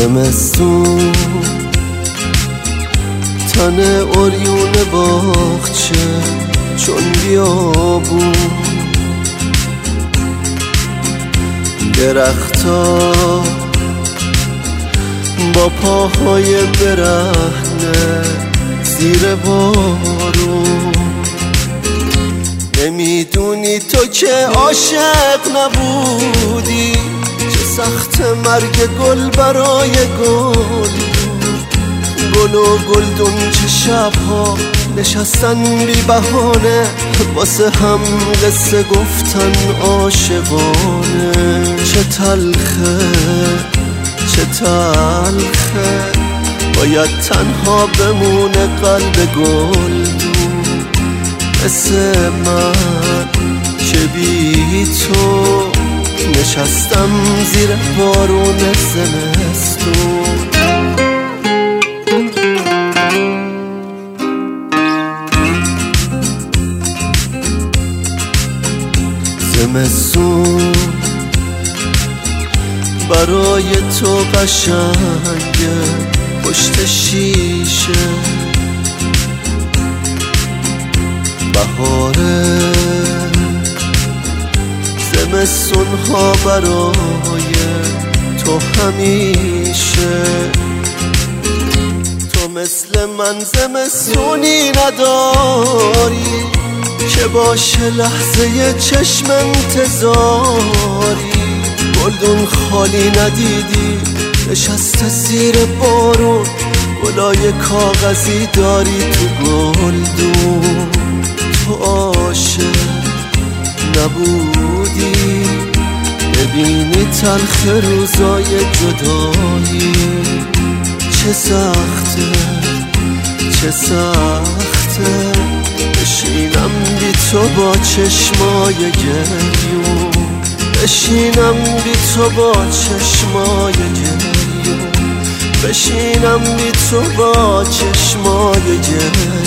زمستون تن عریون باغچه چون بیابون، درختا با پاهای برهنه زیر بارون. نمیدونی تو که عاشق نبودی، چه سخت مرگ گل برای گل. گل و گلدون چه شبها نشستن بی بهانه، واسه هم قصه گفتن عاشقانه. چه تلخه چه تلخه، باید تنها بمونه قلب گلدون. مثل من که بی تو نشستم زیر بارون زمستون. زمستون برای تو قشنگه پشت شیشه، بهاره زمستون ها برای تو همیشه. تو مثل من زمستونی نداری که باشه لحظه چشم انتظاری. گلدون خالی ندیدی نشسته زیر بارون، گلای کاغذی داری تو گلدون. تو عاشق نبودی ببینی تلخ روزای جدایی. چه سخته چه سخته بشینم بی تو با چشمای گریون. بشینم بی تو با چشمای گریون. بشینم بی تو با چشمای گریون.